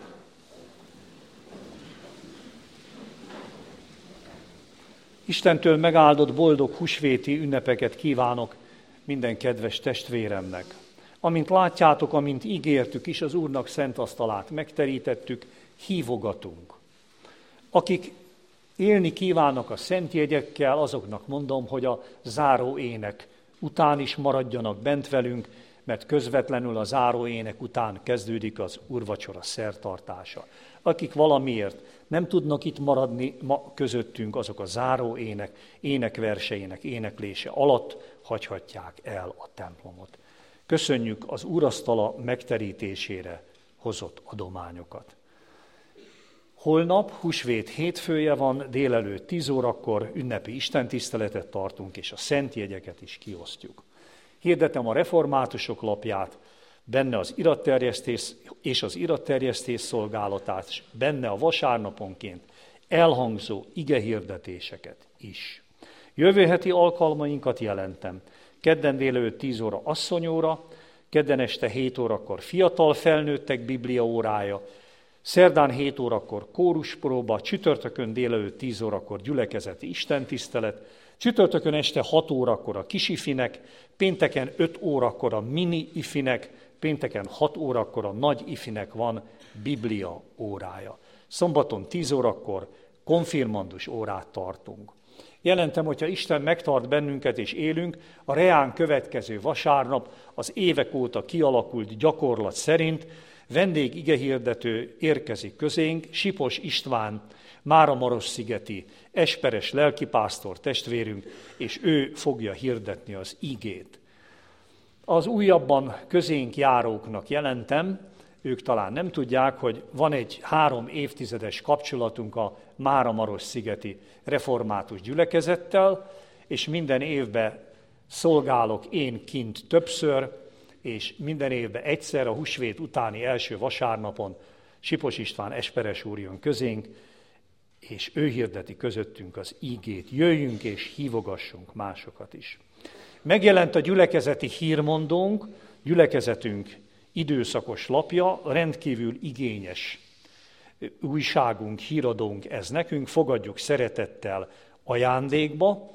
Istentől megáldott boldog húsvéti ünnepeket kívánok minden kedves testvéremnek. Amint látjátok, amint ígértük is, az Úrnak szent asztalát megterítettük, hívogatunk. Akik élni kívánnak a szent jegyekkel, azoknak mondom, hogy a záró ének után is maradjanak bent velünk, mert közvetlenül a záró ének után kezdődik az úrvacsora szertartása. Akik valamiért nem tudnak itt maradni ma közöttünk, azok a záró énekverseinek éneklése alatt hagyhatják el a templomot. Köszönjük az úrasztala megterítésére hozott adományokat. Holnap húsvét hétfője van, délelőtt 10 órakor ünnepi istentiszteletet tartunk, és a szent jegyeket is kiosztjuk. Hirdetem a reformátusok lapját, benne az iratterjesztés és az iratterjesztés szolgálatát, és benne a vasárnaponként elhangzó igehirdetéseket is. Jövő heti alkalmainkat jelentem. Kedden délelőtt 10 óra asszonyóra, kedden este 7 órakor fiatal felnőttek bibliaórája, szerdán 7 órakor kóruspróba, csütörtökön délelőtt 10 órakor gyülekezeti istentisztelet, csütörtökön este 6 órakor a kisifinek, pénteken 5 órakor a mini ifinek, pénteken 6 órakor a nagy ifinek van biblia órája. Szombaton 10 órakor konfirmandus órát tartunk. Jelentem, hogyha Isten megtart bennünket és élünk, a reán következő vasárnap az évek óta kialakult gyakorlat szerint vendég igehirdető érkezik közénk, Sipos István, Máramarosszigeti esperes lelkipásztor testvérünk, és ő fogja hirdetni az igét. Az újabban közénk járóknak jelentem, ők talán nem tudják, hogy van egy 3 évtizedes kapcsolatunk a Máramarosszigeti református gyülekezettel, és minden évben szolgálok én kint többször, és minden évben egyszer a húsvét utáni első vasárnapon Sipos István esperes úr jön közénk, és ő hirdeti közöttünk az igét. Jöjjünk és hívogassunk másokat is. Megjelent a gyülekezeti hírmondónk, gyülekezetünk időszakos lapja, rendkívül igényes újságunk, híradónk ez nekünk, fogadjuk szeretettel ajándékba.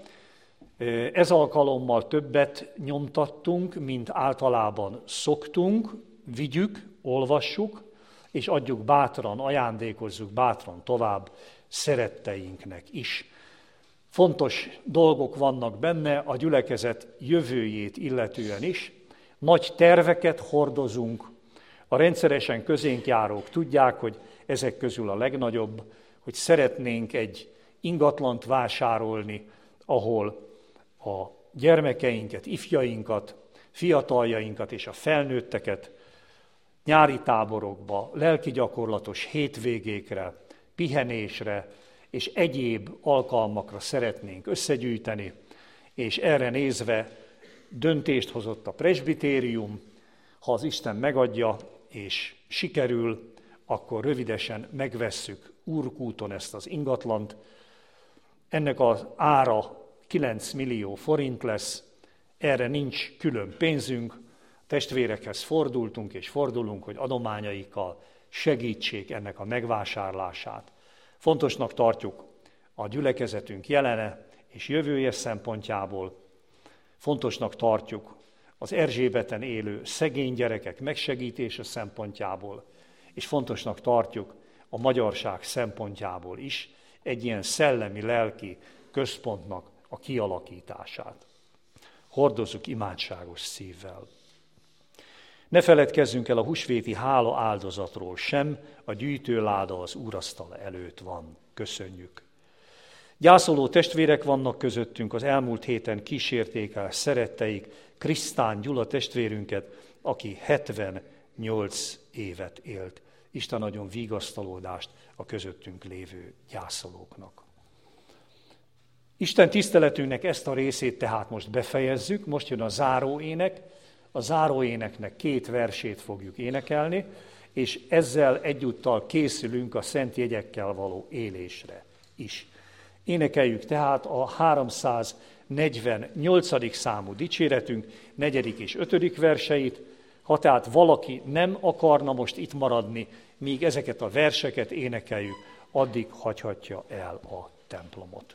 Ez alkalommal többet nyomtattunk, mint általában szoktunk, vigyük, olvassuk, és adjuk bátran, ajándékozzuk bátran tovább szeretteinknek is. Fontos dolgok vannak benne a gyülekezet jövőjét illetően is. Nagy terveket hordozunk, a rendszeresen közénk járók tudják, hogy ezek közül a legnagyobb, hogy szeretnénk egy ingatlant vásárolni, ahol a gyermekeinket, ifjainkat, fiataljainkat és a felnőtteket nyári táborokba, lelki gyakorlatos hétvégékre, pihenésre és egyéb alkalmakra szeretnénk összegyűjteni, és erre nézve döntést hozott a presbitérium, ha az Isten megadja és sikerül, akkor rövidesen megvesszük Úrkúton ezt az ingatlant. Ennek az ára 9 millió forint lesz, erre nincs külön pénzünk, testvérekhez fordultunk és fordulunk, hogy adományaikkal segítsék ennek a megvásárlását. Fontosnak tartjuk a gyülekezetünk jelene és jövője szempontjából, fontosnak tartjuk az Erzsébeten élő szegény gyerekek megsegítése szempontjából, és fontosnak tartjuk a magyarság szempontjából is egy ilyen szellemi-lelki központnak a kialakítását. Hordozzuk imádságos szívvel. Ne feledkezzünk el a húsvéti hála áldozatról sem, a gyűjtőláda az úrasztala előtt van. Köszönjük. Gyászoló testvérek vannak közöttünk, az elmúlt héten kísérték el szeretteik Krisztán Gyula testvérünket, aki 78 évet élt. Isten adjon vigasztalódást a közöttünk lévő gyászolóknak. Isten tiszteletünknek ezt a részét tehát most befejezzük, most jön a záróének. A záróéneknek 2 versét fogjuk énekelni, és ezzel egyúttal készülünk a szent jegyekkel való élésre is. Énekeljük tehát a 348. számú dicséretünk 4. és 5. verseit. Ha tehát valaki nem akarna most itt maradni, míg ezeket a verseket énekeljük, addig hagyhatja el a templomot.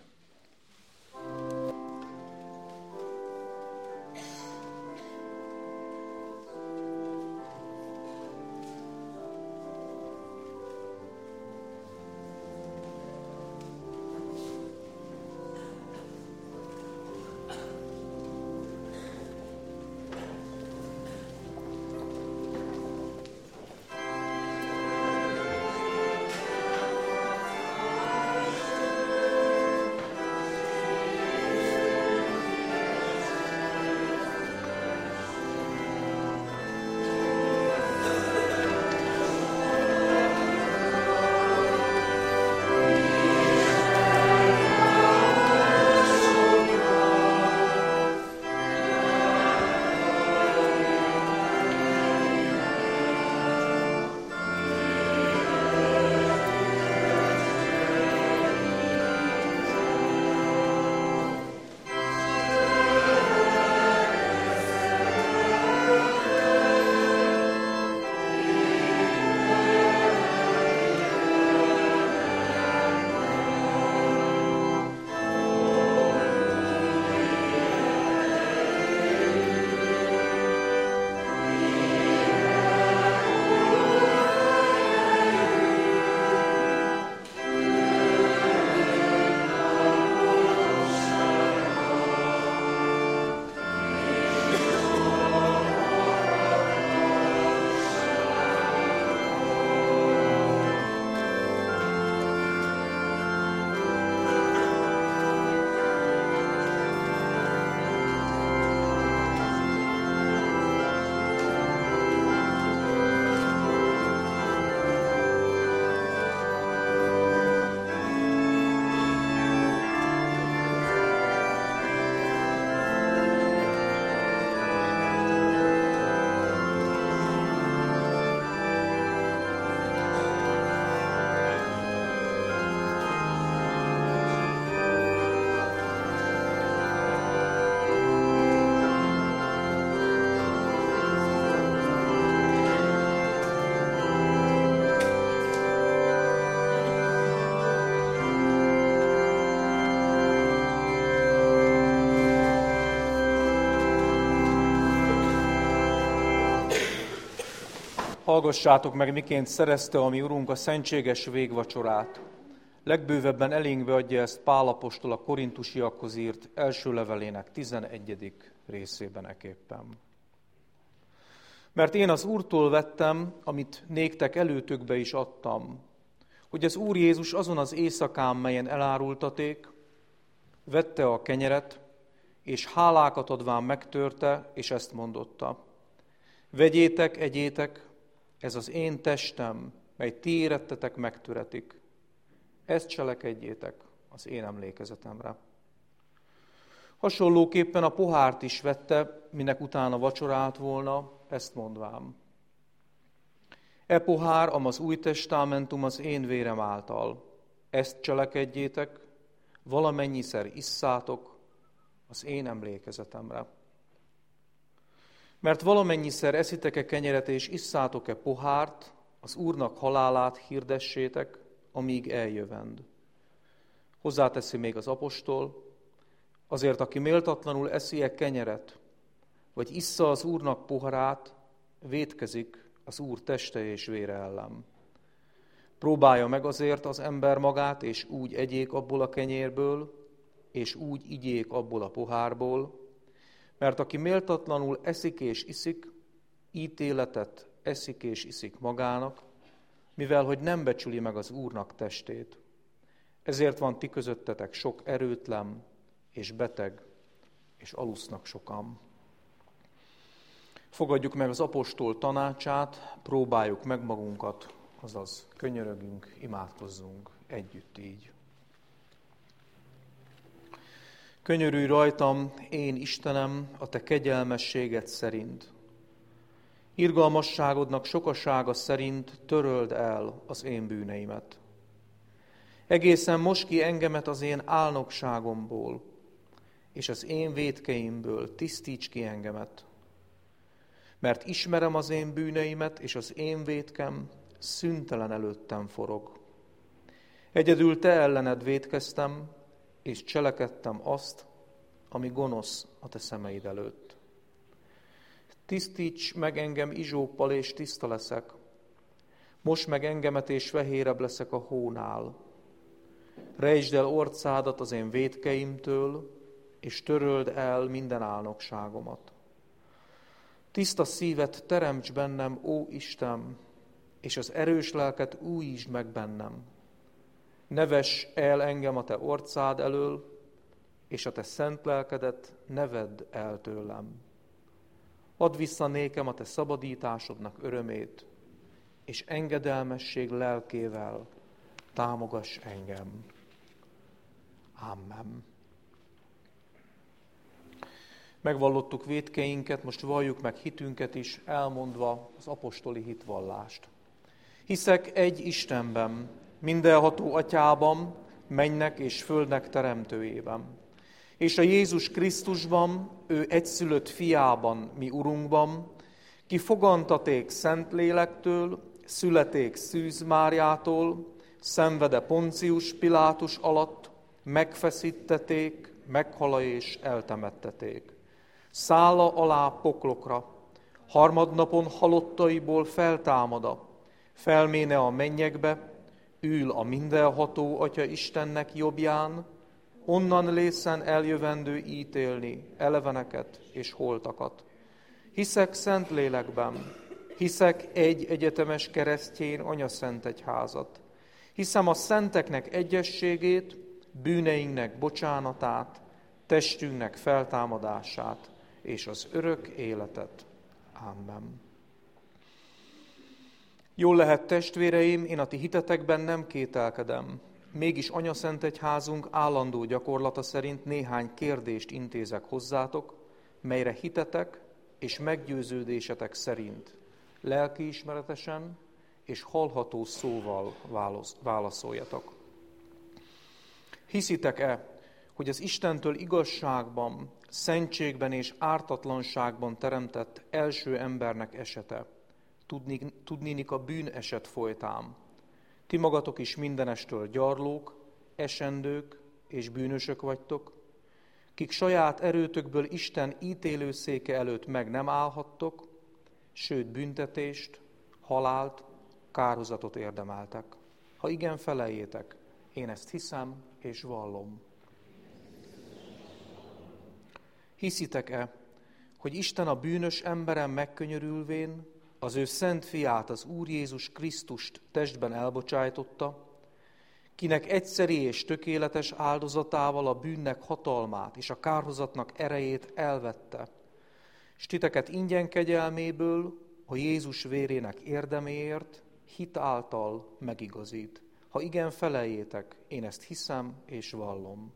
Hallgassátok meg, miként szerezte a mi Urunk a szentséges végvacsorát. Legbővebben elénk beadja ezt Pál apostol a korintusiakhoz írt első levelének 11. részében eképpen. Mert én az Úrtól vettem, amit néktek előtökbe is adtam, hogy az Úr Jézus azon az éjszakán, melyen elárultaték, vette a kenyeret, és hálákat adván megtörte, és ezt mondotta: vegyétek, egyétek, ez az én testem, mely ti érettetek megtöretik. Ezt cselekedjétek az én emlékezetemre. Hasonlóképpen a pohárt is vette, minek utána vacsorált volna, ezt mondvám: e pohár, amaz új testamentum az én vérem által. Ezt cselekedjétek, valamennyiszer isszátok az én emlékezetemre. Mert valamennyiszer eszitek-e kenyeret és isszátok-e pohárt, az Úrnak halálát hirdessétek, amíg eljövend. Hozzáteszi még az apostol: azért, aki méltatlanul eszi-e kenyeret, vagy issza az Úrnak poharát, vétkezik az Úr teste és vére ellen. Próbálja meg azért az ember magát, és úgy egyék abból a kenyérből, és úgy igyék abból a pohárból, mert aki méltatlanul eszik és iszik, ítéletet eszik és iszik magának, mivel hogy nem becsüli meg az Úrnak testét. Ezért van ti közöttetek sok erőtlen és beteg, és alusznak sokan. Fogadjuk meg az apostol tanácsát, próbáljuk meg magunkat, azaz könyörögünk, imádkozzunk együtt így. Könyörülj rajtam, én Istenem, a te kegyelmességed szerint. Irgalmasságodnak sokasága szerint töröld el az én bűneimet. Egészen most ki engemet az én álnokságomból, és az én vétkeimből tisztíts ki engemet. Mert ismerem az én bűneimet, és az én vétkem szüntelen előttem forog. Egyedül te ellened vétkeztem, és cselekedtem azt, ami gonosz a te szemeid előtt. Tisztíts meg engem izsóppal, és tiszta leszek. Most meg engemet, és fehérebb leszek a hónál. Rejtsd el orcádat az én vétkeimtől, és töröld el minden álnokságomat. Tiszta szívet teremts bennem, ó Isten, és az erős lelket újítsd meg bennem. Ne vess el engem a te orcád elől, és a te szent lelkedet ne vedd el tőlem. Add vissza nékem a te szabadításodnak örömét, és engedelmesség lelkével támogass engem. Amen. Megvallottuk vétkeinket, most valljuk meg hitünket is, elmondva az apostoli hitvallást. Hiszek egy Istenben, mindenható Atyában, mennynek és földnek teremtőjében, és a Jézus Krisztusban, ő egyszülött fiában, mi Urunkban, ki fogantaték Szentlélektől, születék Szűz Máriától, szenvede Poncius Pilátus alatt, megfeszítették, meghala és eltemetteték. Szálla alá poklokra, harmadnapon halottaiból feltámada, felméne a mennyekbe, ül a mindenható Atya Istennek jobbján, onnan lészen eljövendő ítélni eleveneket és holtakat. Hiszek Szentlélekben, hiszek egy egyetemes keresztjén anyaszent egyházat. Hiszem a szenteknek egyességét, bűneinknek bocsánatát, testünknek feltámadását és az örök életet. Amen. Jól lehet, testvéreim, én a ti hitetekben nem kételkedem. Mégis anyaszentegyházunk állandó gyakorlata szerint néhány kérdést intézek hozzátok, melyre hitetek és meggyőződésetek szerint lelkiismeretesen és hallható szóval válaszoljatok. Hiszitek-e, hogy az Istentől igazságban, szentségben és ártatlanságban teremtett első embernek esete, tudninik a bűneset folytán? Ti magatok is mindenestől gyarlók, esendők és bűnösök vagytok, kik saját erőtökből Isten ítélőszéke előtt meg nem állhattok, sőt büntetést, halált, kárhozatot érdemeltek. Ha igen, feleljétek, én ezt hiszem és vallom. Hiszitek-e, hogy Isten a bűnös emberen megkönyörülvén az ő szent fiát, az Úr Jézus Krisztust testben elbocsájtotta, kinek egyszeri és tökéletes áldozatával a bűnnek hatalmát és a kárhozatnak erejét elvette, s titeket ingyen kegyelméből a Jézus vérének érdeméért hit által megigazít. Ha igen, feleljétek, én ezt hiszem és vallom.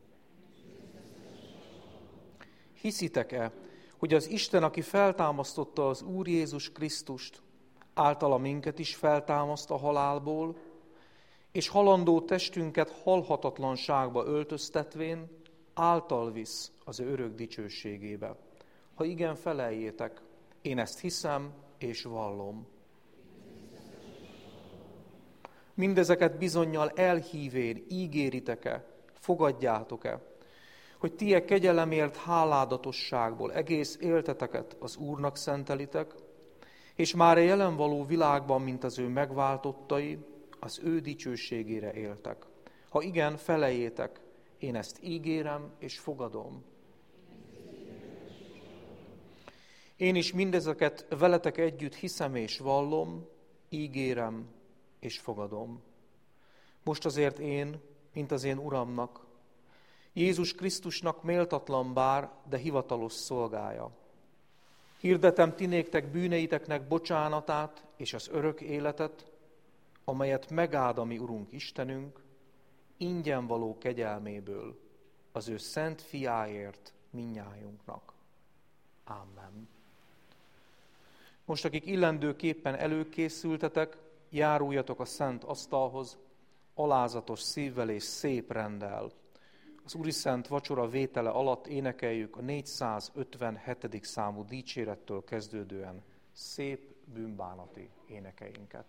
Hiszitek-e, hogy az Isten, aki feltámasztotta az Úr Jézus Krisztust, általa minket is feltámaszt a halálból, és halandó testünket halhatatlanságba öltöztetvén által visz az ő örök dicsőségébe. Ha igen, feleljétek, én ezt hiszem és vallom. Mindezeket bizonnyal elhívén ígéritek-e, fogadjátok-e, hogy ti e kegyelemért háládatosságból egész élteteket az Úrnak szentelitek, és már a jelen való világban, mint az ő megváltottai, az ő dicsőségére éltek. Ha igen, feleljétek, én ezt ígérem és fogadom. Én is mindezeket veletek együtt hiszem és vallom, ígérem és fogadom. Most azért én, mint az én Uramnak, Jézus Krisztusnak méltatlan bár, de hivatalos szolgája. Hirdetem ti néktek bűneiteknek bocsánatát és az örök életet, amelyet megáld a mi Urunk Istenünk, ingyen való kegyelméből, az ő szent fiáért mindnyájunknak. Amen. Most, akik illendőképpen előkészültetek, járuljatok a szent asztalhoz, alázatos szívvel és szép renddel. Az úriszent vacsora vétele alatt énekeljük a 457. számú dicsérettől kezdődően szép bűnbánati énekeinket.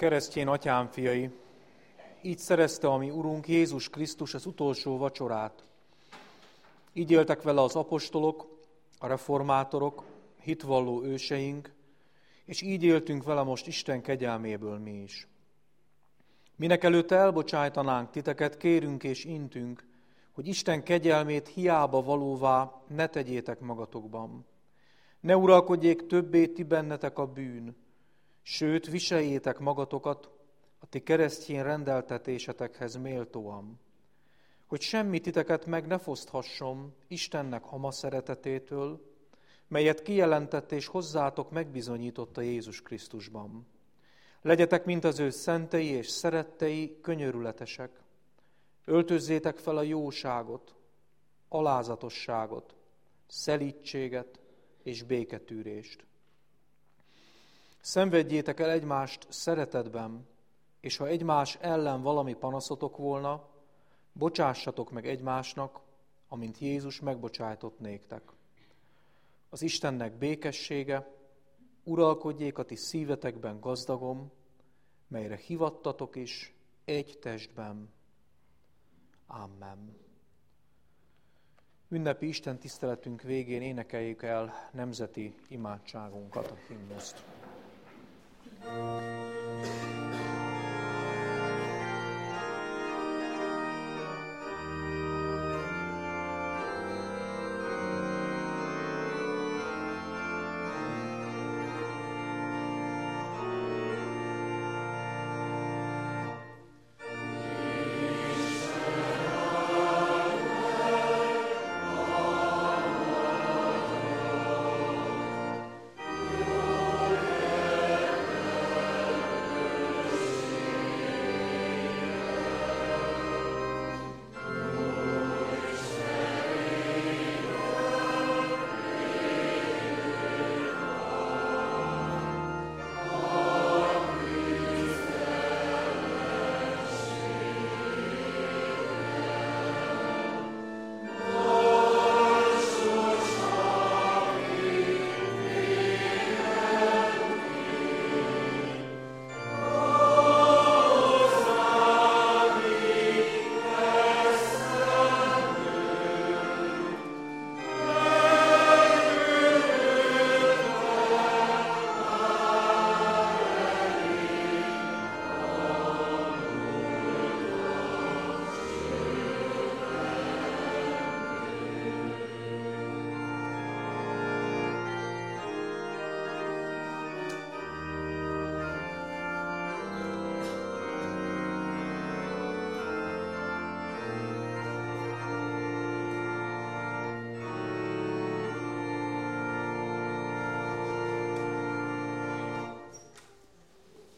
Keresztény atyám fiai, így szerezte a mi Urunk Jézus Krisztus az utolsó vacsorát. Így éltek vele az apostolok, a reformátorok, hitvalló őseink, és így éltünk vele most Isten kegyelméből mi is. Mindenekelőtt elbocsájtanánk titeket, kérünk és intünk, hogy Isten kegyelmét hiába valóvá ne tegyétek magatokban. Ne uralkodjék többé ti bennetek a bűn, sőt, viseljétek magatokat a ti keresztény rendeltetésetekhez méltóan, hogy semmi titeket meg ne foszthasson Istennek hama szeretetétől, melyet kijelentett és hozzátok megbizonyította Jézus Krisztusban. Legyetek, mint az ő szentei és szerettei, könyörületesek. Öltözzétek fel a jóságot, alázatosságot, szelídséget és béketűrést. Szenvedjétek el egymást szeretetben, és ha egymás ellen valami panaszotok volna, bocsássatok meg egymásnak, amint Jézus megbocsájtott néktek. Az Istennek békessége uralkodjék a ti szívetekben gazdagon, melyre hivattatok is egy testben. Amen. Ünnepi Isten tiszteletünk végén énekeljük el nemzeti imádságunkat, a himnuszt.